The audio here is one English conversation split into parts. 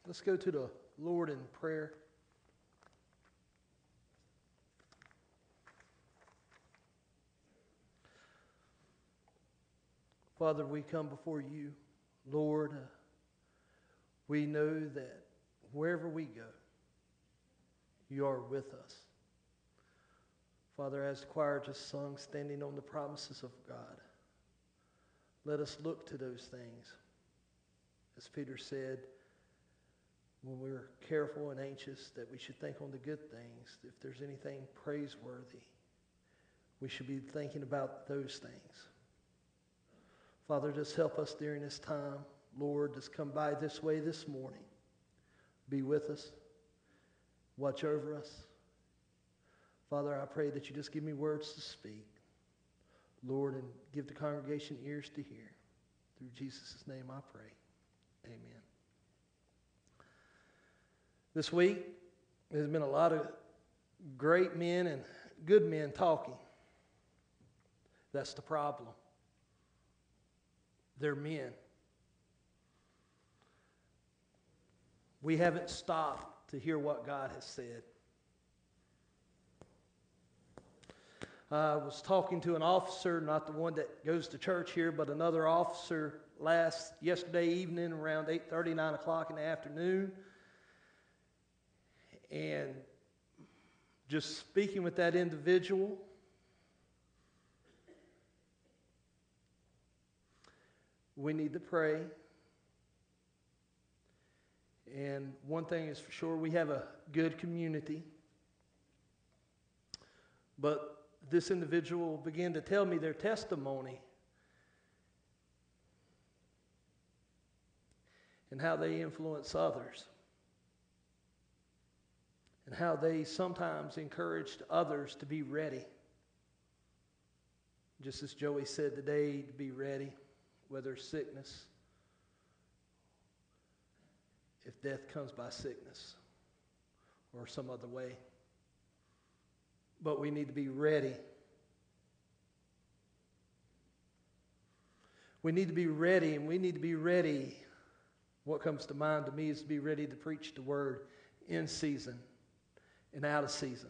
Let's go to the Lord in prayer. Father, we come before you. Lord, we know that wherever we go, you are with us. Father, as the choir just sung, standing on the promises of God, let us look to those things. As Peter said, when we're careful and anxious, that we should think on the good things. If there's anything praiseworthy, we should be thinking about those things. Father, just help us during this time. Lord, just come by this way this morning. Be with us. Watch over us. Father, I pray that you just give me words to speak, Lord, and give the congregation ears to hear. Through Jesus' name I pray. Amen. This week, there's been a lot of great men and good men talking. That's the problem. They're men. We haven't stopped to hear what God has said. I was talking to an officer, not the one that goes to church here, but another officer yesterday evening around 8:30, 9 o'clock in the afternoon. And just speaking with that individual, we need to pray. And one thing is for sure, we have a good community. But this individual began to tell me their testimony and how they influence others and how they sometimes encouraged others to be ready. Just as Joey said today, to be ready, whether it's sickness, if death comes by sickness or some other way. But we need to be ready. We need to be ready, and we need to be ready. What comes to mind to me is to be ready to preach the word in season and out of season.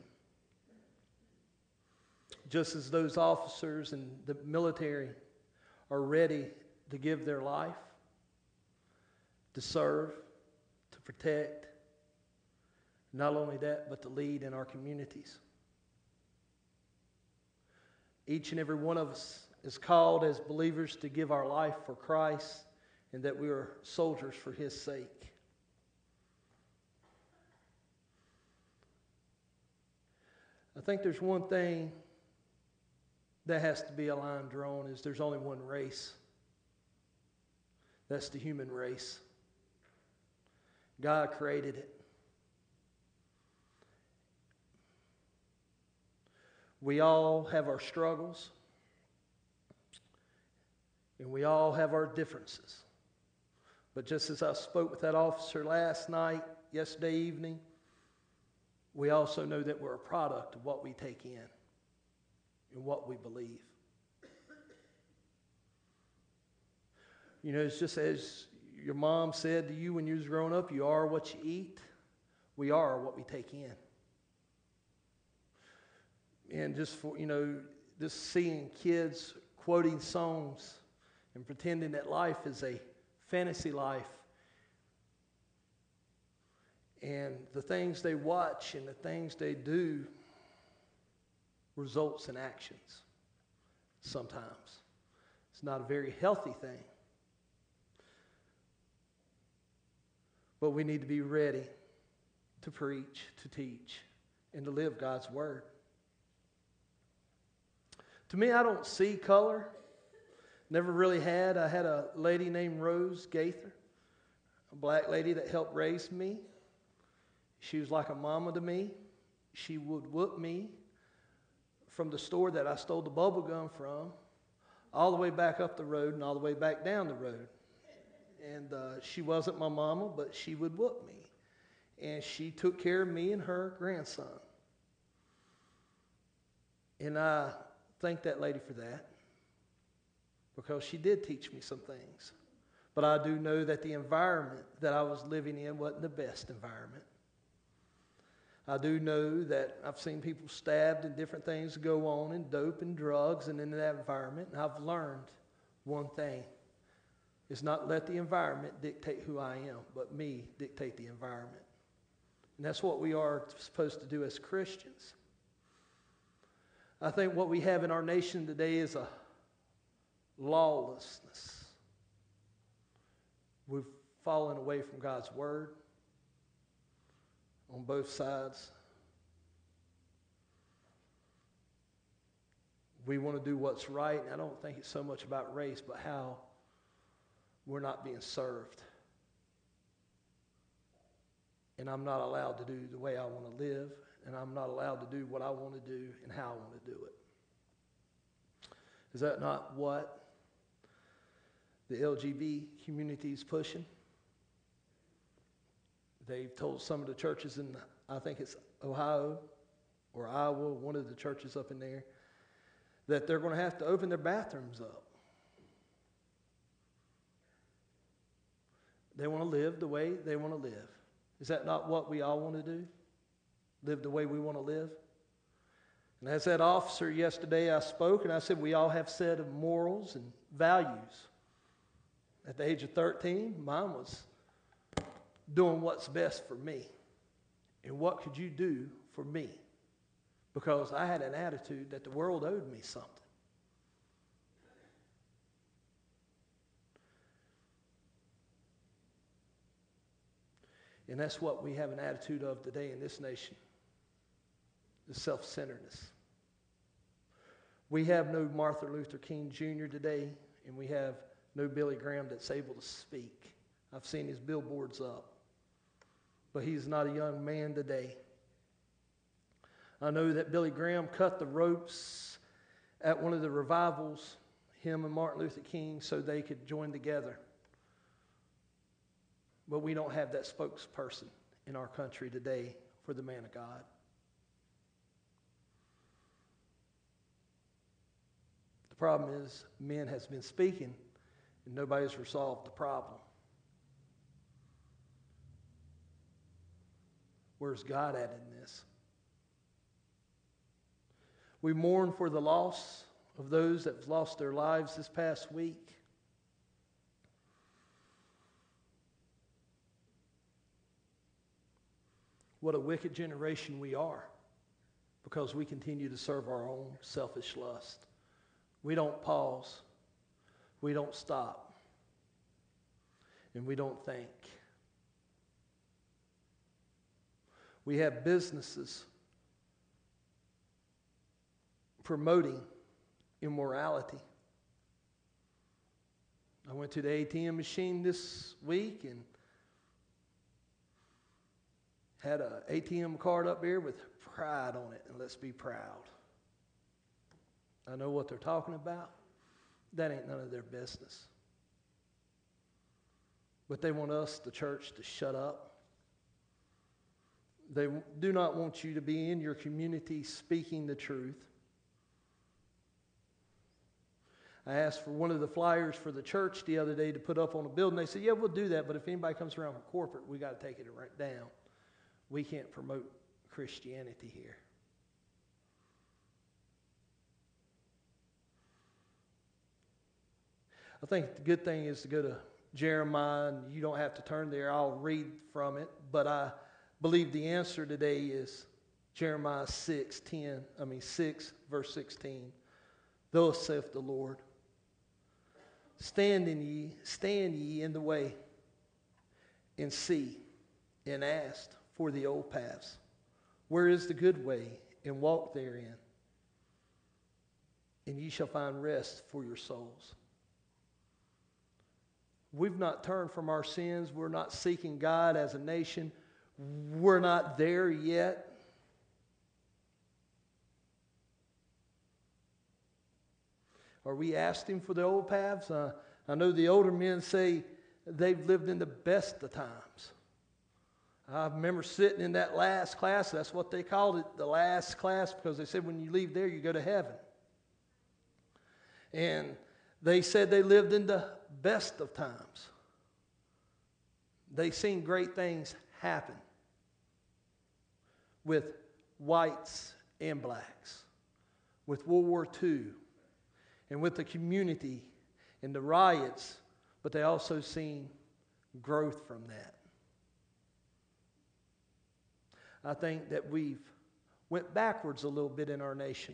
Just as those officers in the military are ready to give their life, to serve, to protect, not only that, but to lead in our communities. Each and every one of us is called as believers to give our life for Christ, and that we are soldiers for His sake. I think there's one thing that has to be a line drawn, is there's only one race. That's the human race. God created it. We all have our struggles, and we all have our differences. But just as I spoke with that officer yesterday evening, we also know that we're a product of what we take in and what we believe. You know, it's just as your mom said to you when you was growing up, you are what you eat. We are what we take in. And just for, just seeing kids quoting songs and pretending that life is a fantasy life. And the things they watch and the things they do results in actions sometimes. It's not a very healthy thing. But we need to be ready to preach, to teach, and to live God's word. To me, I don't see color. Never really had. I had a lady named Rose Gaither, a black lady that helped raise me. She was like a mama to me. She would whoop me from the store that I stole the bubble gum from, all the way back up the road and all the way back down the road. And she wasn't my mama, but she would whoop me. And she took care of me and her grandson. And I thank that lady for that, because she did teach me some things. But I do know that the environment that I was living in wasn't the best environment. I do know that I've seen people stabbed and different things go on, and dope and drugs and in that environment. And I've learned one thing. It's not let the environment dictate who I am, but me dictate the environment. And that's what we are supposed to do as Christians. I think what we have in our nation today is a lawlessness. We've fallen away from God's word on both sides. We want to do what's right, and I don't think it's so much about race, but how we're not being served. And I'm not allowed to do the way I want to live, and I'm not allowed to do what I want to do and how I want to do it. Is that not what the LGBT community is pushing? They've told some of the churches in, I think it's Ohio or Iowa, one of the churches up in there, that they're going to have to open their bathrooms up. They want to live the way they want to live. Is that not what we all want to do? Live the way we want to live? And as that officer yesterday, I spoke and I said, we all have a set of morals and values. At the age of 13, mine was doing what's best for me. And what could you do for me? Because I had an attitude that the world owed me something. And that's what we have an attitude of today in this nation. The self-centeredness. We have no Martin Luther King Jr. today, and we have no Billy Graham that's able to speak. I've seen his billboards up. But he's not a young man today. I know that Billy Graham cut the ropes at one of the revivals, him and Martin Luther King, so they could join together. But we don't have that spokesperson in our country today for the man of God. The problem is, men has been speaking, and nobody's resolved the problem. Where's God at in this? We mourn for the loss of those that have lost their lives this past week. What a wicked generation we are, because we continue to serve our own selfish lust. We don't pause. We don't stop. And we don't think. We have businesses promoting immorality. I went to the ATM machine this week and had an ATM card up there with pride on it, and let's be proud. I know what they're talking about. That ain't none of their business. But they want us, the church, to shut up. They do not want you to be in your community speaking the truth. I asked for one of the flyers for the church the other day to put up on a building. They said, yeah, we'll do that, but if anybody comes around from corporate, we got to take it right down. We can't promote Christianity here. I think the good thing is to go to Jeremiah, and you don't have to turn there. I'll read from it, but I believe the answer today is Jeremiah 6, verse 16. Thus saith the Lord, stand ye in the way, and see, and ask for the old paths. Where is the good way? And walk therein, and ye shall find rest for your souls. We've not turned from our sins. We're not seeking God as a nation. We're not there yet. Are we asking for the old paths? I know the older men say they've lived in the best of times. I remember sitting in that last class. That's what they called it, the last class, because they said when you leave there, you go to heaven. And they said they lived in the best of times. They seen great things happen with whites and blacks, with World War II, and with the community and the riots, but they also seen growth from that. I think that we've went backwards a little bit in our nation.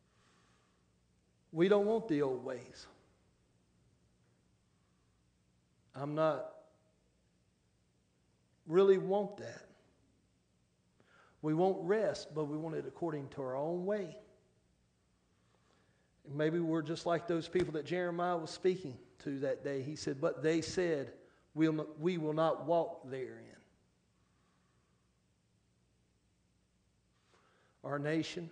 We don't want the old ways. I'm not really want that. We won't rest, but we want it according to our own way. And maybe we're just like those people that Jeremiah was speaking to that day. He said, but they said, we will not walk therein. Our nation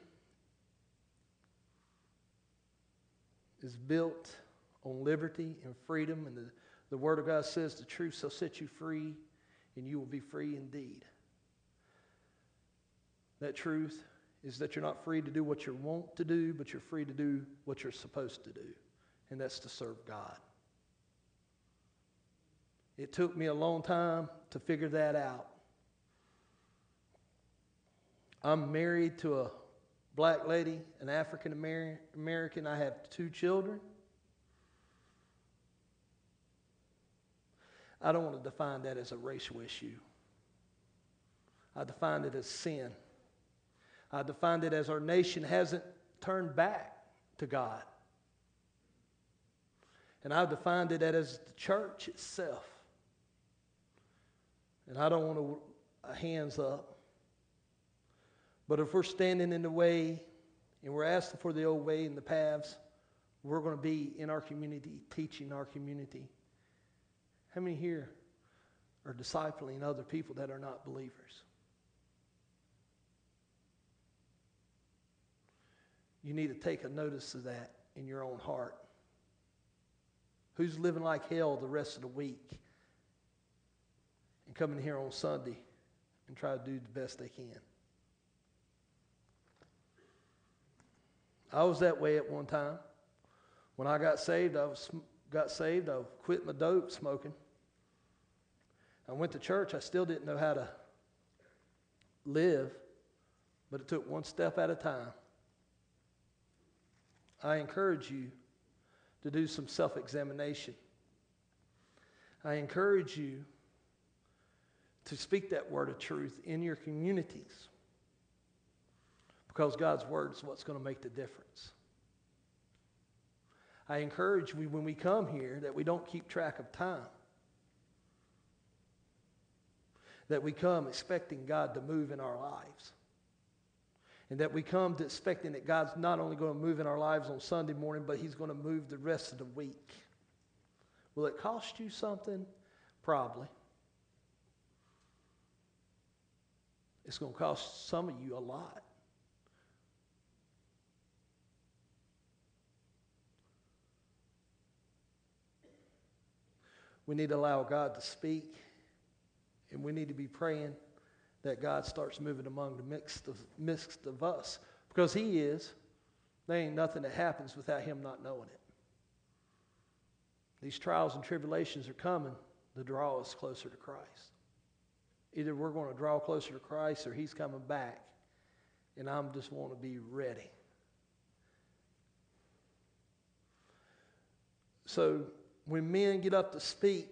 is built on liberty and freedom, and the Word of God says the truth shall set you free, and you will be free indeed. That truth is that you're not free to do what you want to do, but you're free to do what you're supposed to do, and that's to serve God. It took me a long time to figure that out. I'm married to a black lady, an African American. I have 2 children. I don't want to define that as a racial issue. I define it as sin. I define it as our nation hasn't turned back to God. And I've defined it as the church itself. And I don't want to hands up. But if we're standing in the way and we're asking for the old way and the paths, we're going to be in our community, teaching our community. How many here are discipling other people that are not believers? You need to take a notice of that in your own heart. Who's living like hell the rest of the week and coming here on Sunday and try to do the best they can? I was that way at one time. When I got saved, I quit my dope smoking. I went to church. I still didn't know how to live, but it took one step at a time. I encourage you to do some self-examination. I encourage you to speak that word of truth in your communities, because God's word is what's going to make the difference. I encourage you when we come here that we don't keep track of time. That we come expecting God to move in our lives. And that we come to expecting that God's not only going to move in our lives on Sunday morning, but He's going to move the rest of the week. Will it cost you something? Probably. It's going to cost some of you a lot. We need to allow God to speak, and we need to be praying that God starts moving among the midst of us, because He is. There ain't nothing that happens without Him not knowing it. These trials and tribulations are coming to draw us closer to Christ. Either we're going to draw closer to Christ or He's coming back, and I just want to be ready. So when men get up to speak,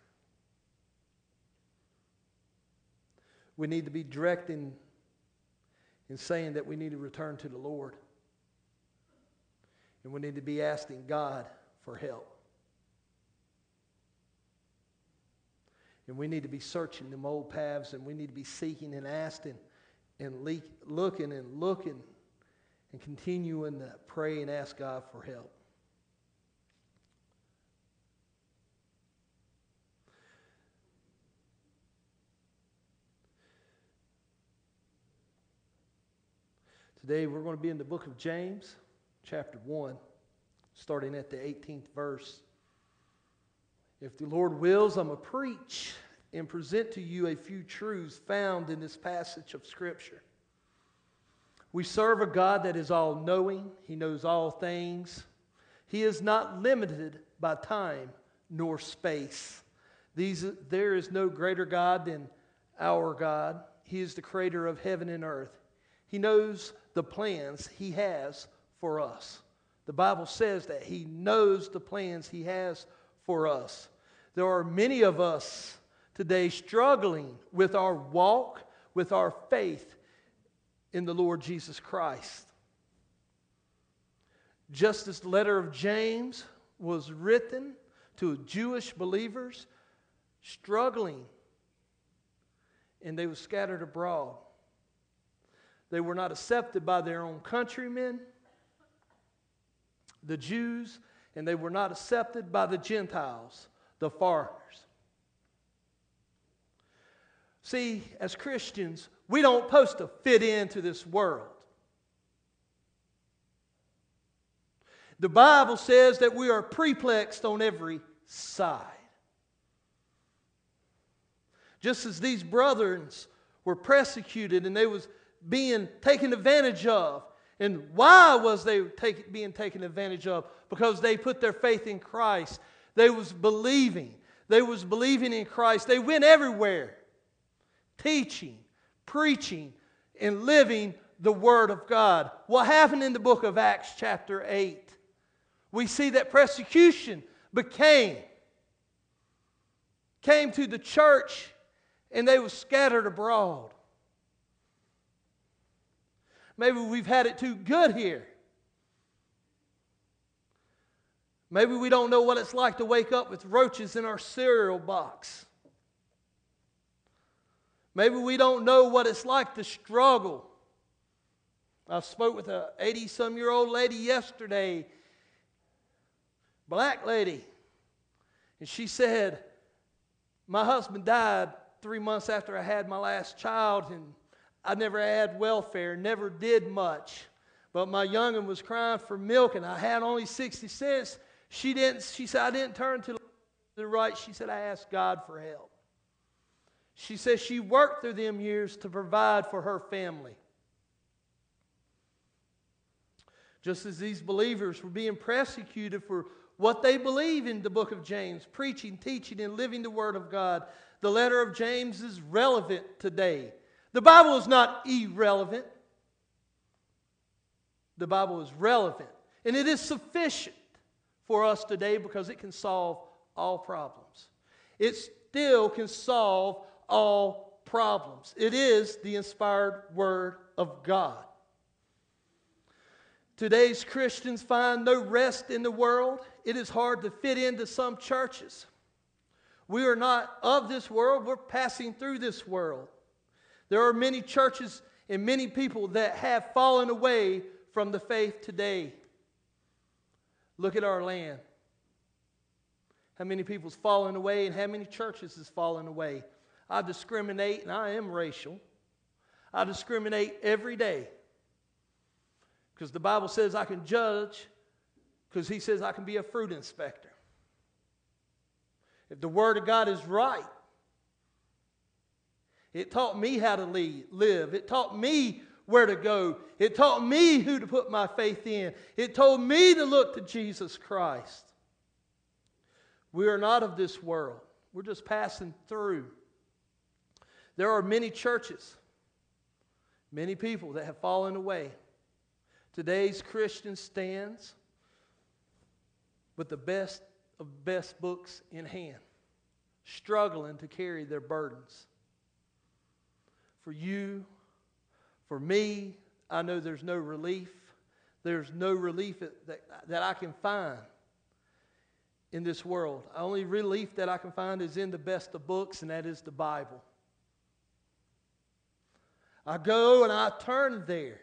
we need to be directing and saying that we need to return to the Lord. And we need to be asking God for help. And we need to be searching them old paths, and we need to be seeking and asking and looking and continuing to pray and ask God for help. Today we're going to be in the book of James, chapter 1, starting at the 18th verse. If the Lord wills, I'm going to preach and present to you a few truths found in this passage of Scripture. We serve a God that is all-knowing. He knows all things. He is not limited by time nor space. There is no greater God than our God. He is the creator of heaven and earth. He knows the plans He has for us. The Bible says that He knows the plans He has for us. There are many of us today struggling with our walk, with our faith in the Lord Jesus Christ. Just as the letter of James was written to Jewish believers struggling, and they were scattered abroad. They were not accepted by their own countrymen, the Jews, and they were not accepted by the Gentiles, the foreigners. See, as Christians, we don't supposed to fit into this world. The Bible says that we are perplexed on every side. Just as these brothers were persecuted and they was being taken advantage of. And why was they being taken advantage of? Because they put their faith in Christ. They was believing. They was believing in Christ. They went everywhere, teaching, preaching, and living the Word of God. What happened in the book of Acts chapter 8? We see that persecution came to the church, and they were scattered abroad. Maybe we've had it too good here. Maybe we don't know what it's like to wake up with roaches in our cereal box. Maybe we don't know what it's like to struggle. I spoke with a 80-some-year-old lady yesterday, black lady, and she said, my husband died 3 months after I had my last child, and I never had welfare, never did much. But my young'un was crying for milk, and I had only 60 cents. She said, I didn't turn to the right. She said, I asked God for help. She said she worked through them years to provide for her family. Just as these believers were being persecuted for what they believe in the book of James, preaching, teaching, and living the Word of God, the letter of James is relevant today. The Bible is not irrelevant. The Bible is relevant. And it is sufficient for us today because it can solve all problems. It still can solve all problems. It is the inspired Word of God. Today's Christians find no rest in the world. It is hard to fit into some churches. We are not of this world. We're passing through this world. There are many churches and many people that have fallen away from the faith today. Look at our land. How many people's fallen away and how many churches has fallen away? I discriminate, and I am racial. I discriminate every day. Because the Bible says I can judge, because He says I can be a fruit inspector. If the Word of God is right, it taught me how to live. It taught me where to go. It taught me who to put my faith in. It told me to look to Jesus Christ. We are not of this world. We're just passing through. There are many churches, many people that have fallen away. Today's Christian stands with the best of best books in hand, struggling to carry their burdens. For you, for me, I know there's no relief. There's no relief that I can find in this world. The only relief that I can find is in the best of books, and that is the Bible. I go and I turn there.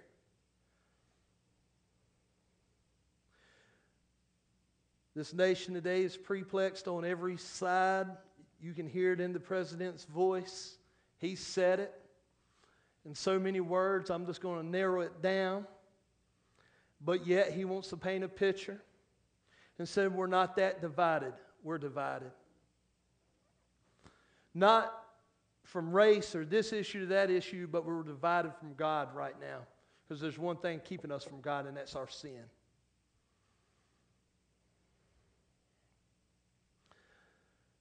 This nation today is perplexed on every side. You can hear it in the president's voice. He said it in so many words. I'm just going to narrow it down. But yet he wants to paint a picture and said we're not that divided. We're divided. Not from race or this issue to that issue, but we're divided from God right now. Because there's one thing keeping us from God, and that's our sin.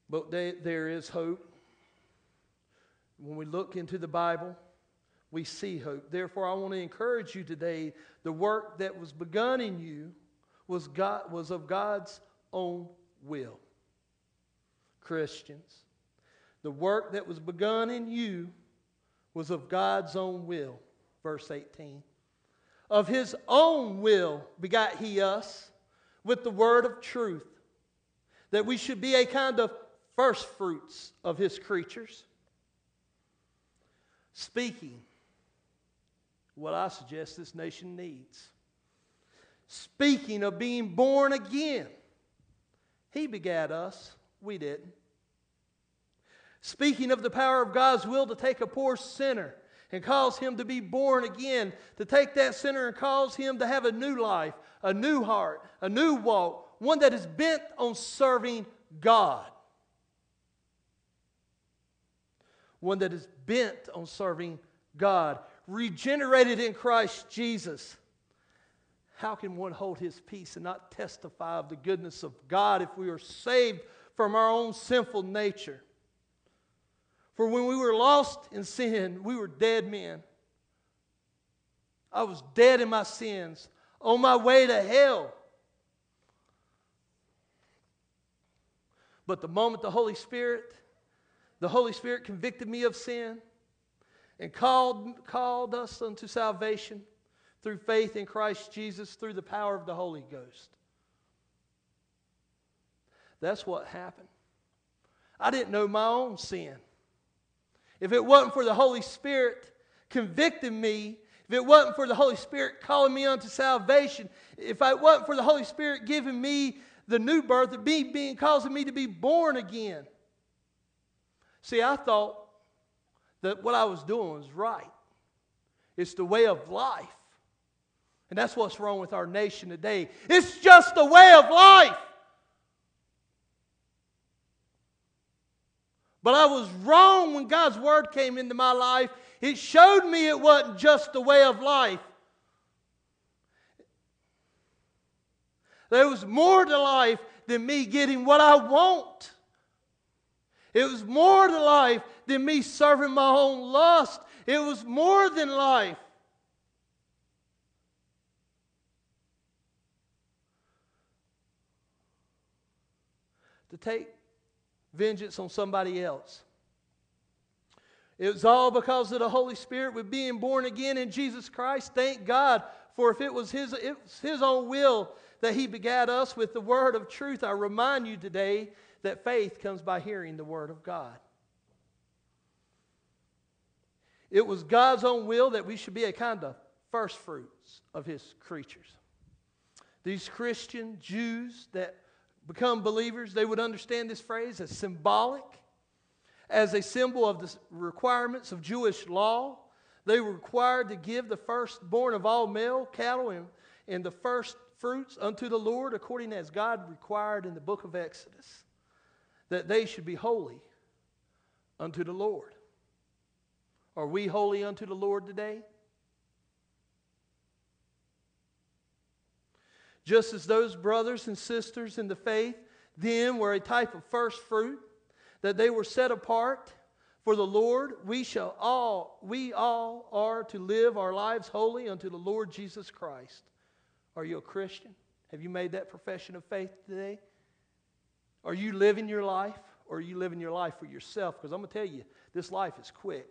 But there is hope. When we look into the Bible, we see hope. Therefore, I want to encourage you today, the work that was begun in you was of God's own will. Christians, the work that was begun in you was of God's own will. Verse 18. Of His own will begot He us with the word of truth, that we should be a kind of first fruits of His creatures. Speaking what I suggest this nation needs. Speaking of being born again, He begat us, we didn't. Speaking of the power of God's will to take a poor sinner and cause him to be born again, to take that sinner and cause him to have a new life, a new heart, a new walk, one that is bent on serving God. One that is bent on serving God. Regenerated in Christ Jesus. How can one hold his peace and not testify of the goodness of God if we are saved from our own sinful nature? For when we were lost in sin, we were dead men. I was dead in my sins, on my way to hell. But the moment the Holy Spirit convicted me of sin and called us unto salvation through faith in Christ Jesus, through the power of the Holy Ghost. That's what happened. I didn't know my own sin. If it wasn't for the Holy Spirit convicting me, if it wasn't for the Holy Spirit calling me unto salvation, if it wasn't for the Holy Spirit giving me the new birth, causing me to be born again. See, I thought that what I was doing was right. It's the way of life. And that's what's wrong with our nation today. It's just the way of life. But I was wrong when God's Word came into my life. It showed me it wasn't just the way of life. There was more to life than me getting what I want. It was more to life than me serving my own lust. It was more than life. To take vengeance on somebody else. It was all because of the Holy Spirit with being born again in Jesus Christ. Thank God, for if it was His own will that He begat us with the word of truth. I remind you today that faith comes by hearing the word of God. It was God's own will that we should be a kind of first fruits of His creatures. These Christian Jews that become believers, they would understand this phrase as symbolic, as a symbol of the requirements of Jewish law. They were required to give the firstborn of all male cattle and the first fruits unto the Lord, according as God required in the book of Exodus, that they should be holy unto the Lord. Are we holy unto the Lord today? Just as those brothers and sisters in the faith then were a type of first fruit, that they were set apart for the Lord, we all are to live our lives holy unto the Lord Jesus Christ. Are you a Christian? Have you made that profession of faith today? Are you living your life, or are you living your life for yourself? Because I'm going to tell you, this life is quick.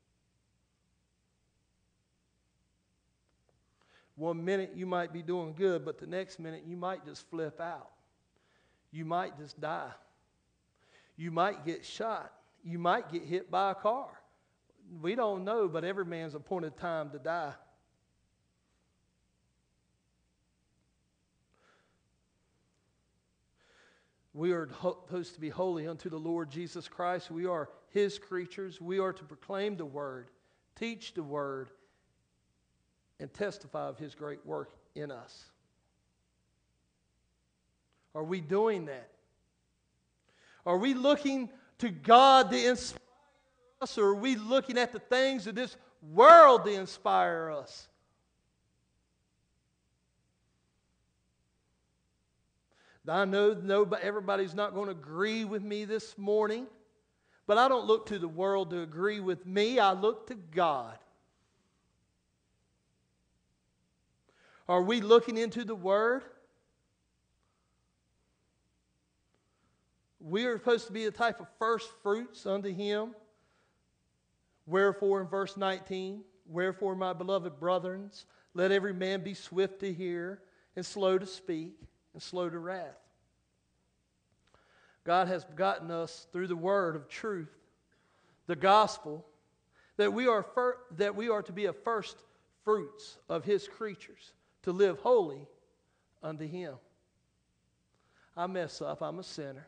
One minute you might be doing good, but the next minute you might just flip out. You might just die. You might get shot. You might get hit by a car. We don't know, but every man's appointed time to die. We are supposed to be holy unto the Lord Jesus Christ. We are His creatures. We are to proclaim the Word, teach the Word, and testify of His great work in us. Are we doing that? Are we looking to God to inspire us, or are we looking at the things of this world to inspire us? I know everybody's not going to agree with me this morning, but I don't look to the world to agree with me. I look to God. Are we looking into the Word? We are supposed to be a type of first fruits unto Him. Wherefore, in verse 19, wherefore, my beloved brethren, let every man be swift to hear, and slow to speak, and slow to wrath. God has begotten us through the word of truth, the gospel, that we are to be a first fruits of His creatures, to live holy unto Him. I mess up. I'm a sinner.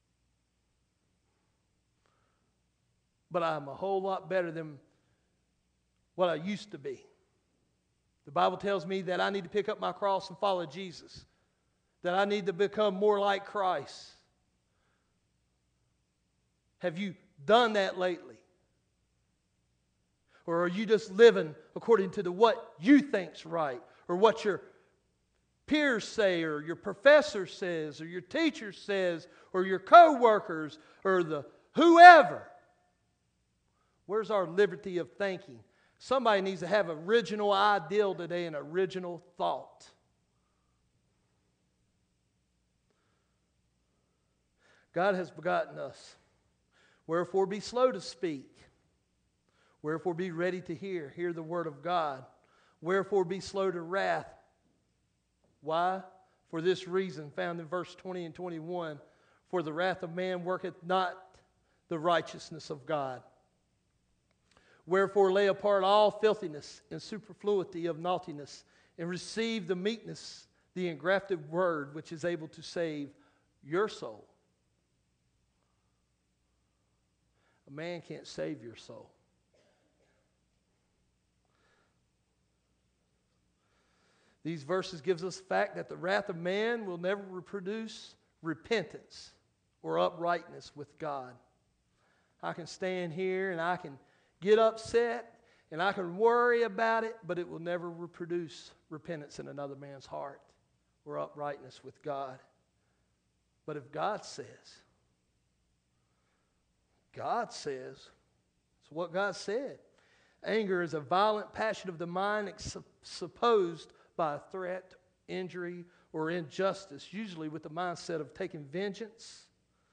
But I'm a whole lot better than what I used to be. The Bible tells me that I need to pick up my cross and follow Jesus, that I need to become more like Christ. Have you done that lately? Or are you just living according to what you think's right, or what your peers say, or your professor says, or your teacher says, or your co-workers, or the whoever? Where's our liberty of thinking? Somebody needs to have an original ideal today, an original thought. God has begotten us. Wherefore be slow to speak. Wherefore be ready to hear the word of God. Wherefore be slow to wrath. Why? For this reason, found in verse 20 and 21, for the wrath of man worketh not the righteousness of God. Wherefore lay apart all filthiness and superfluity of naughtiness, and receive the meekness, the engrafted word, which is able to save your soul. A man can't save your soul. These verses gives us the fact that the wrath of man will never produce repentance or uprightness with God. I can stand here and I can get upset and I can worry about it, but it will never produce repentance in another man's heart or uprightness with God. But if God says, it's what God said. Anger is a violent passion of the mind supposed by a threat, injury, or injustice, usually with the mindset of taking vengeance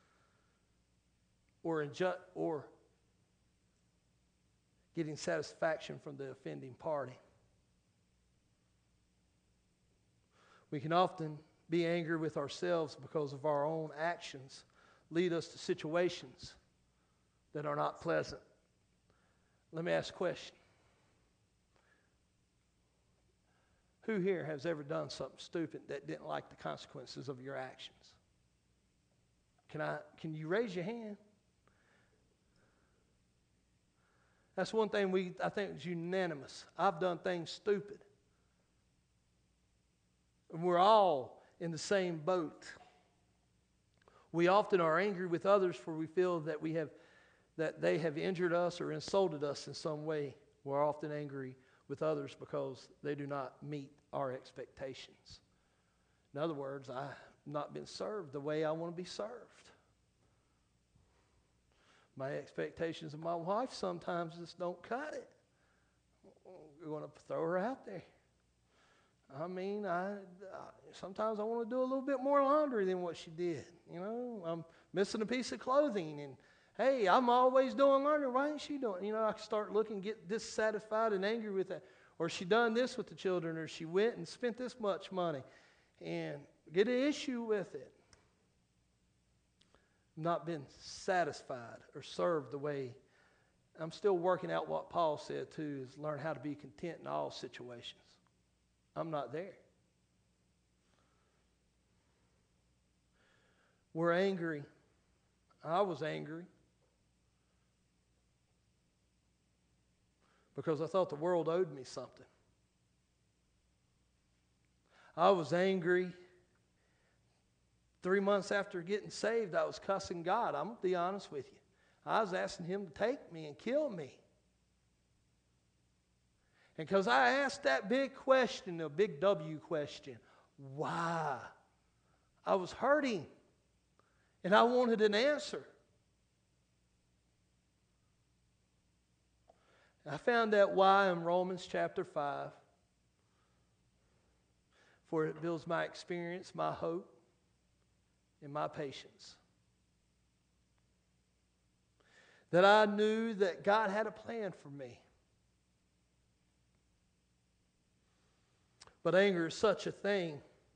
or getting satisfaction from the offending party. We can often be angry with ourselves because of our own actions lead us to situations that are not pleasant. Let me ask a question. Who here has ever done something stupid that didn't like the consequences of your actions? Can you raise your hand? That's one thing I think is unanimous. I've done things stupid. And we're all in the same boat. We often are angry with others for we feel that they have injured us or insulted us in some way. We're often angry with others because they do not meet our expectations. In other words, I've not been served the way I want to be served. My expectations of my wife sometimes just don't cut it. We're going to throw her out there. I mean, sometimes I want to do a little bit more laundry than what she did. You know, I'm missing a piece of clothing, and hey, I'm always doing laundry. Why ain't she doing? You know, I start looking, get dissatisfied and angry with that. Or she done this with the children, or she went and spent this much money, and get an issue with it. Not been satisfied or served the way. I'm still working out what Paul said too, is learn how to be content in all situations. I'm not there. We're angry. I was angry because I thought the world owed me something. I was angry. 3 months after getting saved, I was cussing God. I'm going to be honest with you. I was asking Him to take me and kill me. And because I asked that big question, the big W question, why? I was hurting. And I wanted an answer. I found that why in Romans chapter 5. For it builds my experience, my hope, and my patience. That I knew that God had a plan for me. But anger is such a thing.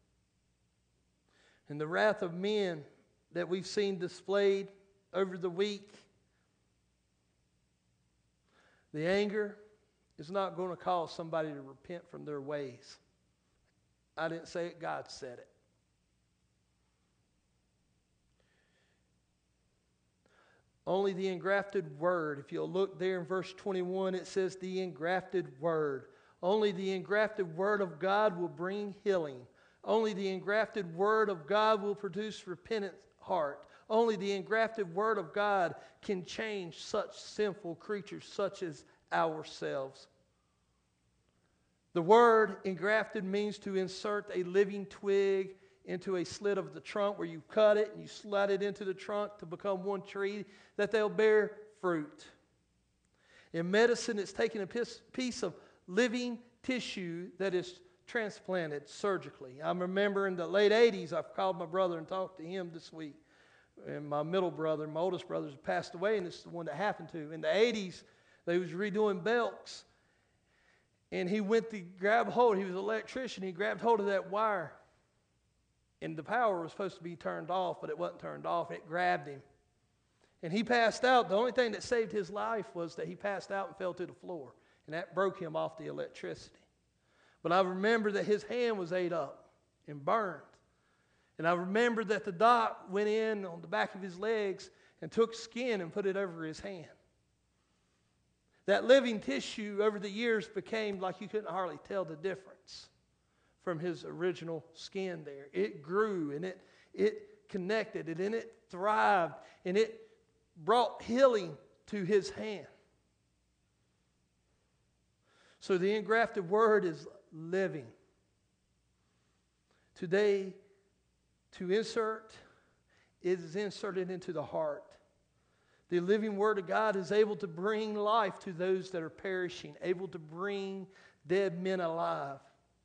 And the wrath of men that we've seen displayed over the week, the anger is not going to cause somebody to repent from their ways. I didn't say it, God said it. Only the engrafted word. If you'll look there in verse 21, it says the engrafted word. Only the engrafted word of God will bring healing. Only the engrafted word of God will produce repentant heart. Only the engrafted word of God can change such sinful creatures such as ourselves. The word engrafted means to insert a living twig into a slit of the trunk where you cut it and you slide it into the trunk to become one tree that they'll bear fruit. In medicine, it's taking a piece of living tissue that is transplanted surgically. I remember in the late 80s, I called my brother and talked to him this week. And my middle brother, my oldest brother, passed away, and this is the one that happened to. In the 80s, they was redoing belts, and he went to grab hold. He was an electrician. He grabbed hold of that wire, and the power was supposed to be turned off, but it wasn't turned off. It grabbed him, and he passed out. The only thing that saved his life was that he passed out and fell to the floor, and that broke him off the electricity. But I remember that his hand was ate up and burned. And I remember that the doc went in on the back of his legs and took skin and put it over his hand. That living tissue over the years became like you couldn't hardly tell the difference from his original skin there. It grew and it connected and it thrived and it brought healing to his hand. So the engrafted word is living. Today, to insert, it is inserted into the heart. The living word of God is able to bring life to those that are perishing, able to bring dead men alive.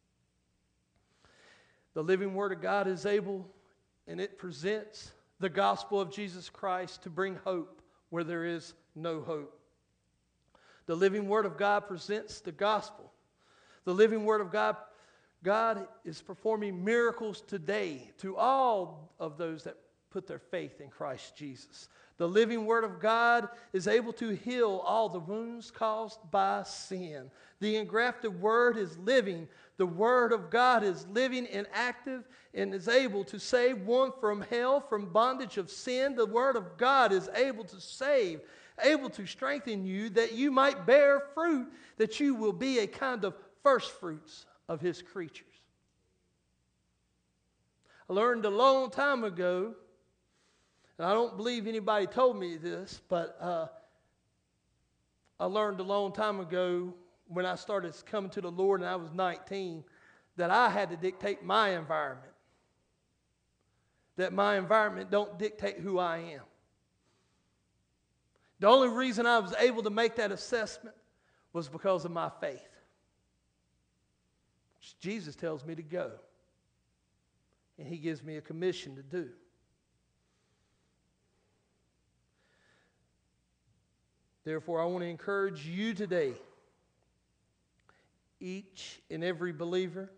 The living word of God is able, and it presents the gospel of Jesus Christ to bring hope where there is no hope. The living word of God presents the gospel. The living word of God, God is performing miracles today to all of those that put their faith in Christ Jesus. The living word of God is able to heal all the wounds caused by sin. The engrafted word is living. The word of God is living and active and is able to save one from hell, from bondage of sin. The word of God is able to save, able to strengthen you that you might bear fruit, that you will be a kind of first fruits of his creatures. I learned a long time ago, and I don't believe anybody told me this, but I learned a long time ago when I started coming to the Lord and I was 19, that I had to dictate my environment. That my environment don't dictate who I am. The only reason I was able to make that assessment was because of my faith. Jesus tells me to go. And he gives me a commission to do. Therefore, I want to encourage you today, each and every believer.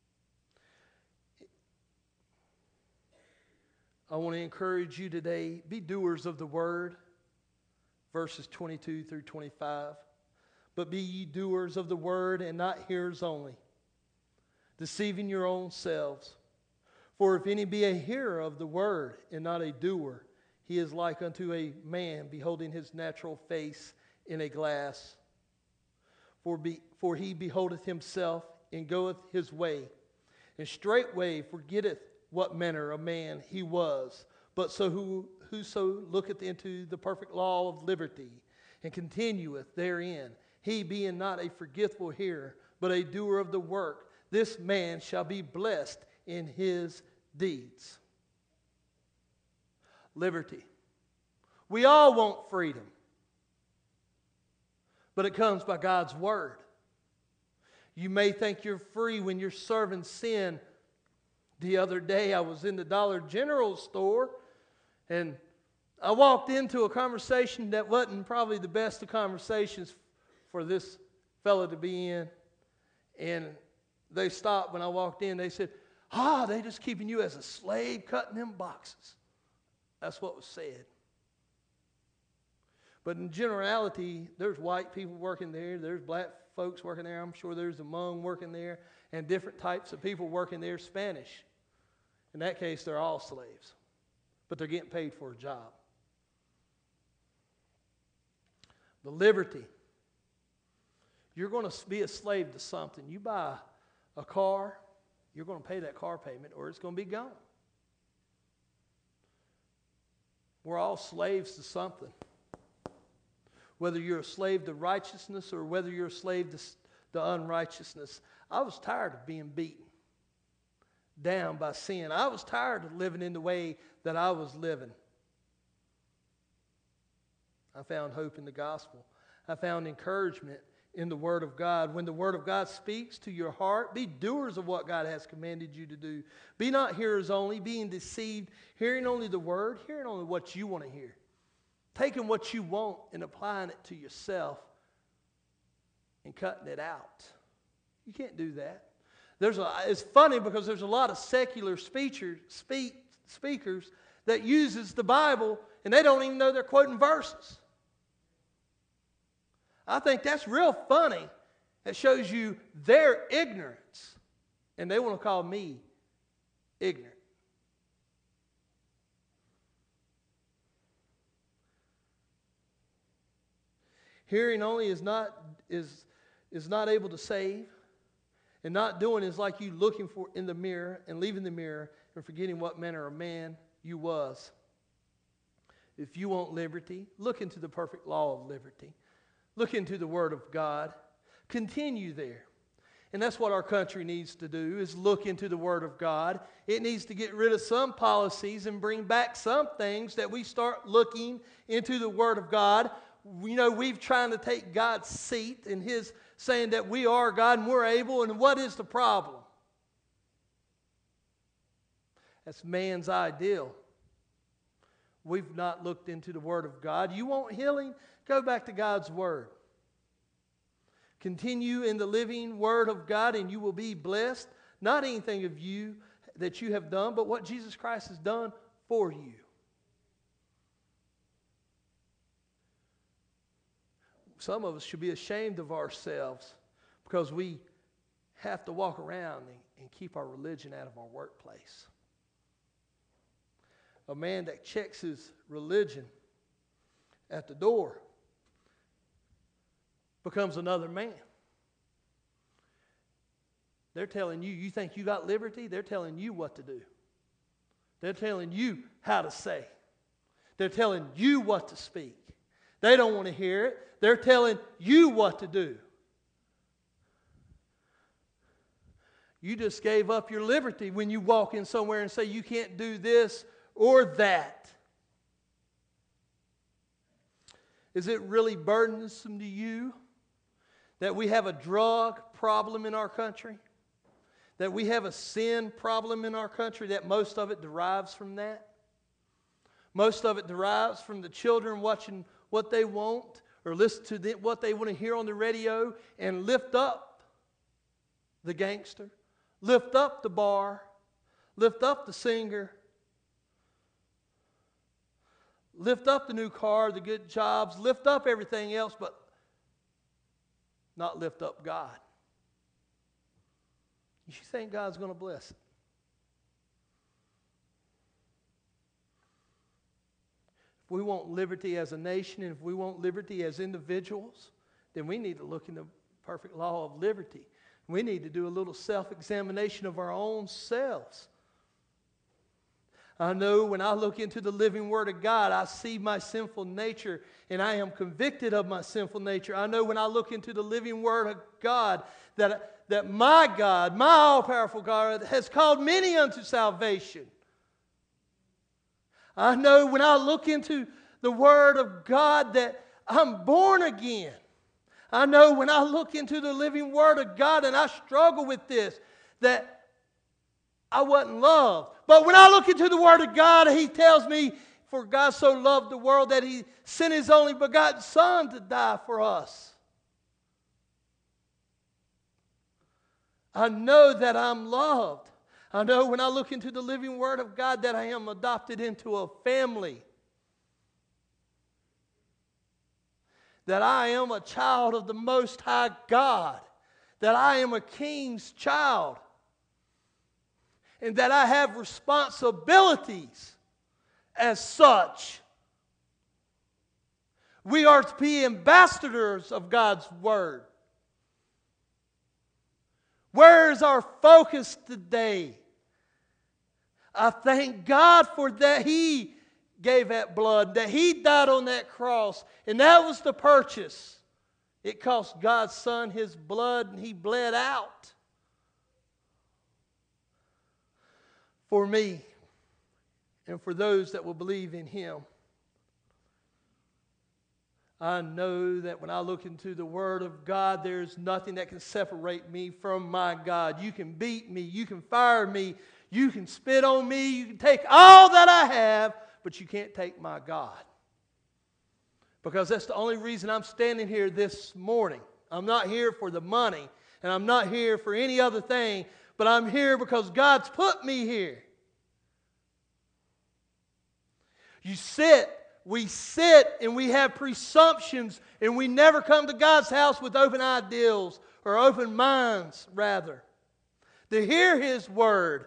I want to encourage you today, be doers of the word, verses 22 through 25. But be ye doers of the word and not hearers only, deceiving your own selves. For if any be a hearer of the word and not a doer, he is like unto a man beholding his natural face in a glass. For he beholdeth himself and goeth his way, and straightway forgetteth what manner of man he was. But whoso looketh into the perfect law of liberty, and continueth therein, he being not a forgetful hearer, but a doer of the work, this man shall be blessed in his deeds. liberty. We all want freedom. But it comes by God's Word. You may think you're free when you're serving sin. The other day I was in the Dollar General store and I walked into a conversation that wasn't probably the best of conversations for this fellow to be in. And they stopped when I walked in. They said, they just keeping you as a slave cutting them boxes. That's what was said. But in generality, there's white people working there. There's black folks working there. I'm sure there's a Hmong working there. And different types of people working there, Spanish. In that case, they're all slaves. But they're getting paid for a job. The liberty. You're going to be a slave to something. You buy a car, you're going to pay that car payment or it's going to be gone. We're all slaves to something. Whether you're a slave to righteousness or whether you're a slave to unrighteousness. I was tired of being beaten down by sin. I was tired of living in the way that I was living. I found hope in the gospel. I found encouragement in the Word of God. When the Word of God speaks to your heart, be doers of what God has commanded you to do. Be not hearers only, being deceived, hearing only the Word, hearing only what you want to hear. Taking what you want and applying it to yourself and cutting it out. You can't do that. It's funny because there's a lot of secular speakers that uses the Bible and they don't even know they're quoting verses. I think that's real funny. It shows you their ignorance. And they want to call me ignorant. Hearing only is not able to save. And not doing is like you looking for in the mirror and leaving the mirror and forgetting what manner of man you was. If you want liberty, look into the perfect law of liberty. Look into the Word of God. Continue there. And that's what our country needs to do, is look into the Word of God. It needs to get rid of some policies and bring back some things that we start looking into the Word of God. You know, we've trying to take God's seat and His saying that we are God and we're able. And what is the problem? That's man's ideal. We've not looked into the Word of God. You want healing? Go back to God's Word. Continue in the living Word of God and you will be blessed. Not anything of you that you have done, but what Jesus Christ has done for you. Some of us should be ashamed of ourselves because we have to walk around and keep our religion out of our workplace. A man that checks his religion at the door becomes another man. They're telling you, you think you got liberty? They're telling you what to do. They're telling you how to say. They're telling you what to speak. They don't want to hear it. They're telling you what to do. You just gave up your liberty when you walk in somewhere and say you can't do this or that. Is it really burdensome to you that we have a drug problem in our country? That we have a sin problem in our country, that most of it derives from that? Most of it derives from the children watching what they want or listen to what they want to hear on the radio and lift up the gangster, lift up the bar, lift up the singer, lift up the new car, the good jobs, lift up everything else, but not lift up God. You think God's going to bless it? If we want liberty as a nation and if we want liberty as individuals, then we need to look in the perfect law of liberty. We need to do a little self-examination of our own selves. I know when I look into the living Word of God, I see my sinful nature and I am convicted of my sinful nature. I know when I look into the living Word of God that my God, my all-powerful God, has called many unto salvation. I know when I look into the Word of God that I'm born again. I know when I look into the living Word of God and I struggle with this, that I wasn't loved. But when I look into the Word of God, He tells me, for God so loved the world that He sent His only begotten Son to die for us. I know that I'm loved. I know when I look into the living Word of God that I am adopted into a family. That I am a child of the Most High God. That I am a king's child. And that I have responsibilities as such. We are to be ambassadors of God's Word. Where is our focus today? I thank God for that He gave that blood, that He died on that cross, and that was the purchase. It cost God's Son His blood, and He bled out for me and for those that will believe in Him. I know that when I look into the Word of God, there's nothing that can separate me from my God. You can beat me, you can fire me, you can spit on me, you can take all that I have, but you can't take my God. Because that's the only reason I'm standing here this morning. I'm not here for the money, and I'm not here for any other thing, but I'm here because God's put me here. We sit and we have presumptions, and we never come to God's house with open ideals, or open minds, rather, to hear His Word.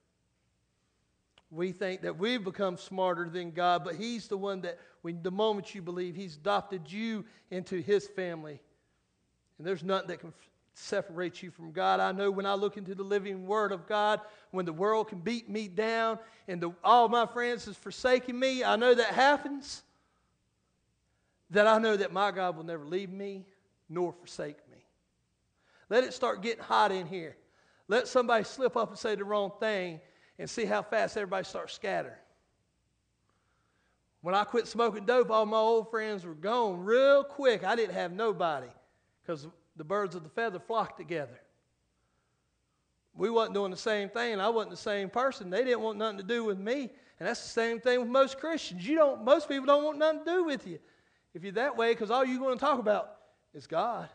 We think that we've become smarter than God, but He's the one that, the moment you believe, He's adopted you into His family. And there's nothing that can separate you from God. I know when I look into the living Word of God, when the world can beat me down and all my friends is forsaking me, I know that happens. That I know that my God will never leave me nor forsake me. Let it start getting hot in here. Let somebody slip up and say the wrong thing and see how fast everybody starts scattering. When I quit smoking dope, all my old friends were gone real quick. I didn't have nobody because the birds of the feather flock together. We wasn't doing the same thing. I wasn't the same person. They didn't want nothing to do with me. And that's the same thing with most Christians. Most people don't want nothing to do with you if you're that way, because all you're going to talk about is God.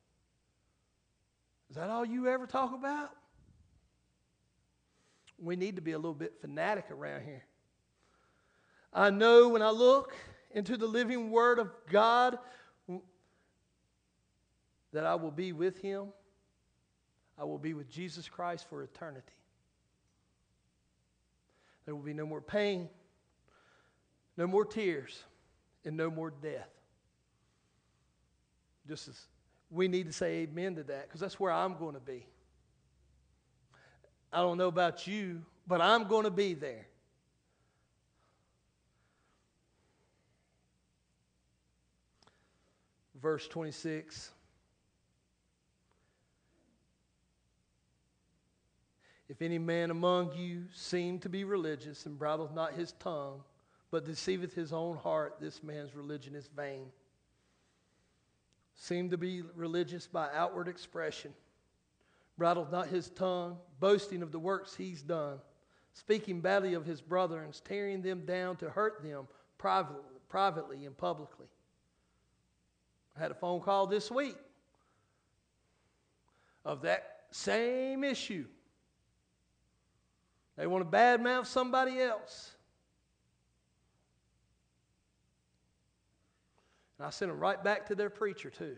Is that all you ever talk about? We need to be a little bit fanatic around here. I know when I look into the living Word of God that I will be with Him. I will be with Jesus Christ for eternity. There will be no more pain, no more tears, and no more death. Just as we need to say amen to that, because that's where I'm going to be. I don't know about you, but I'm going to be there. Verse 26. If any man among you seem to be religious and bridleth not his tongue, but deceiveth his own heart, this man's religion is vain. Seem to be religious by outward expression, bridleth not his tongue, boasting of the works he's done, speaking badly of his brethren, tearing them down to hurt them privately and publicly. I had a phone call this week of that same issue. They want to badmouth somebody else. And I sent them right back to their preacher too.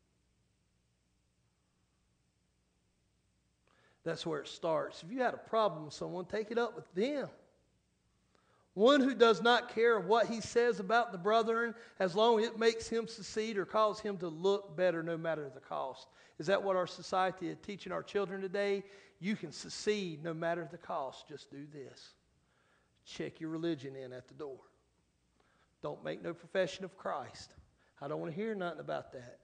That's where it starts. If you had a problem with someone, take it up with them. One who does not care what he says about the brethren, as long as it makes him succeed or cause him to look better, no matter the cost. Is that what our society is teaching our children today? You can succeed no matter the cost. Just do this. Check your religion in at the door. Don't make no profession of Christ. I don't want to hear nothing about that.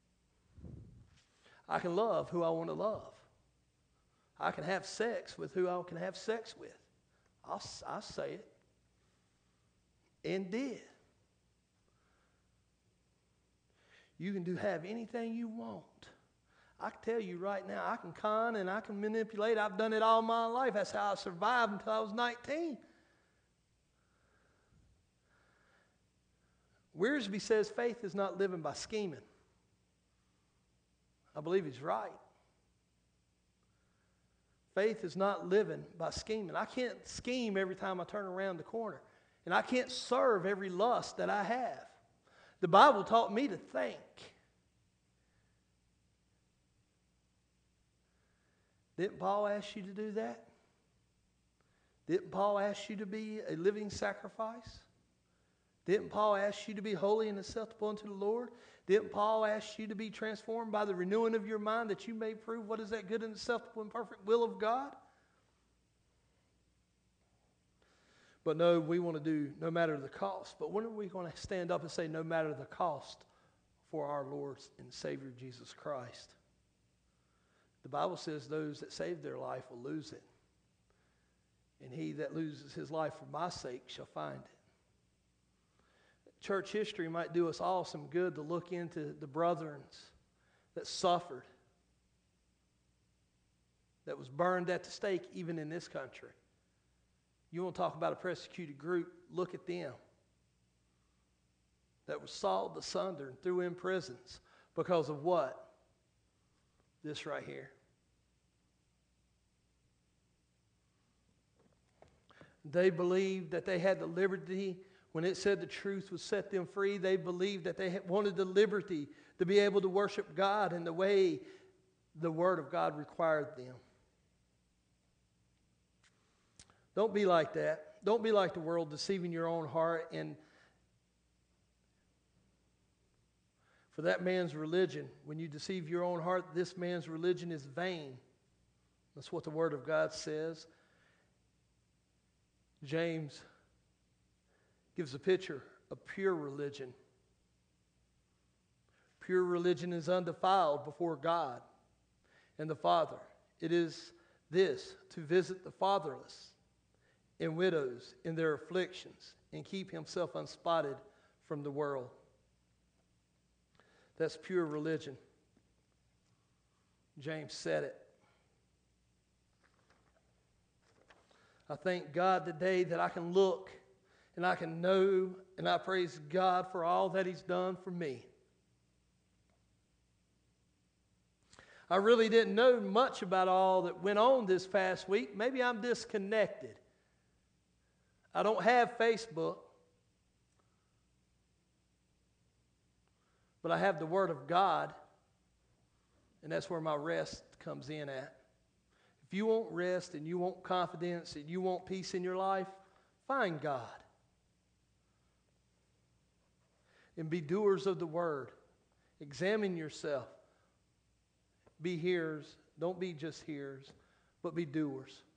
I can love who I want to love. I can have sex with who I can have sex with. I'll say it. and did. You can have anything you want. I can tell you right now, I can con and I can manipulate. I've done it all my life. That's how I survived until I was 19. Wiersbe says faith is not living by scheming. I believe he's right. Faith is not living by scheming. I can't scheme every time I turn around the corner. And I can't serve every lust that I have. The Bible taught me to think. Didn't Paul ask you to do that? Didn't Paul ask you to be a living sacrifice? Didn't Paul ask you to be holy and acceptable unto the Lord? Didn't Paul ask you to be transformed by the renewing of your mind that you may prove what is that good and acceptable and perfect will of God? But no, we want to do no matter the cost. But when are we going to stand up and say no matter the cost for our Lord and Savior Jesus Christ? The Bible says those that save their life will lose it. And he that loses his life for my sake shall find it. Church history might do us all some good to look into the brethren that suffered, that was burned at the stake even in this country. You want to talk about a persecuted group, look at them. That was sawed asunder and threw in prisons because of what? This right here. They believed that they had the liberty. When it said the truth would set them free, they believed that they wanted the liberty to be able to worship God in the way the Word of God required them. Don't be like that. Don't be like the world, deceiving your own heart. And for that man's religion, when you deceive your own heart, this man's religion is vain. That's what the Word of God says. James gives a picture of pure religion. Pure religion is undefiled before God and the Father. It is this, to visit the fatherless and widows in their afflictions and keep himself unspotted from the world. That's pure religion. James said it. I thank God today that I can look and I can know, and I praise God for all that He's done for me. I really didn't know much about all that went on this past week. Maybe I'm disconnected. I don't have Facebook, but I have the Word of God, and that's where my rest comes in at. If you want rest and you want confidence and you want peace in your life, find God. And be doers of the Word. Examine yourself. Be hearers. Don't be just hearers, but be doers.